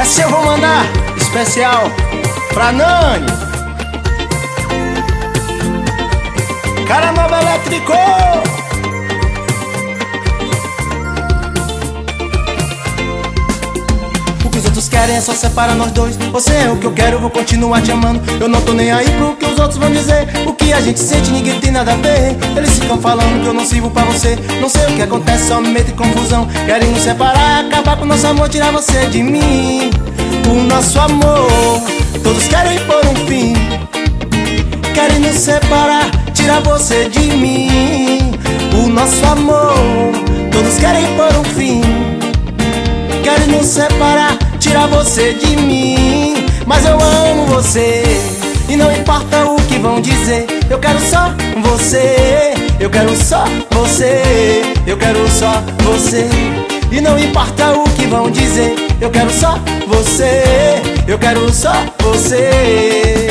Essa eu vou mandar especial pra Nani, Cara Nova Elétrico. O que os outros querem é só separar nós dois. Você é o que eu quero, vou continuar te amando. Eu não tô nem aí pro que os outros vão dizer. O que a gente sente ninguém tem nada a ver. Eles ficam falando que eu não sirvo pra você. Não sei o que acontece, só me meto em confusão. Querem nos separar, acabar com o nosso amor, tirar você de mim. O nosso amor, todos querem pôr um fim. Querem nos separar, tirar você de mim. O nosso amor, todos querem pôr um fim. Querem nos separar, tirar você de mim. Mas eu amo você e não importa o que vão dizer. Eu quero só você, eu quero só você, eu quero só você. E não importa o que vão dizer. Eu quero só você, eu quero só você.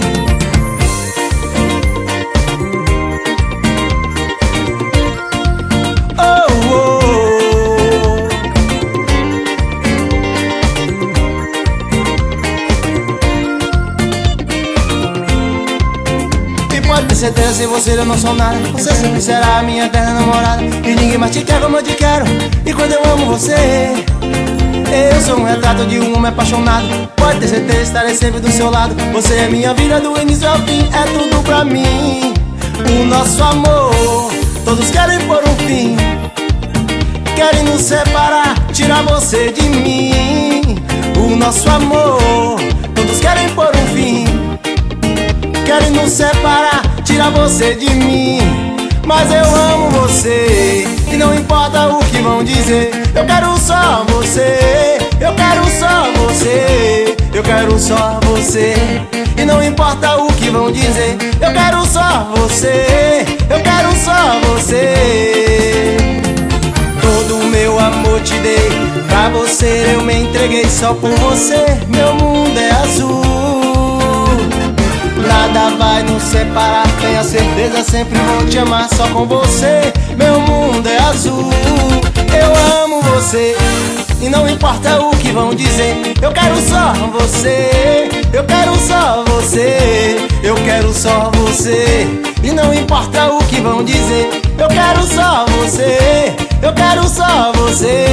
Pode ter certeza, sem você eu não sou nada. Você sempre será a minha eterna namorada. E ninguém mais te quer como eu te quero. E quando eu amo você, eu sou um retrato de um homem apaixonado. Pode ter certeza, estarei sempre do seu lado. Você é minha vida do início ao fim, é tudo pra mim. O nosso amor, todos querem pôr um fim. Querem nos separar, tirar você de mim. O nosso amor, todos querem pôr um fim. Querem nos separar, tirar você de mim. Mas eu amo você e não importa o que vão dizer. Eu quero só você, eu quero só você, eu quero só você. E não importa o que vão dizer. Eu quero só você, eu quero só você. Todo o meu amor te dei, pra você eu me entreguei. Só por você meu mundo é azul. Nada vai nos separar, tenha certeza, sempre vou te amar. Só com você, meu mundo é azul. Eu amo você e não importa o que vão dizer. Eu quero só você, eu quero só você, eu quero só você. E não importa o que vão dizer. Eu quero só você, eu quero só você.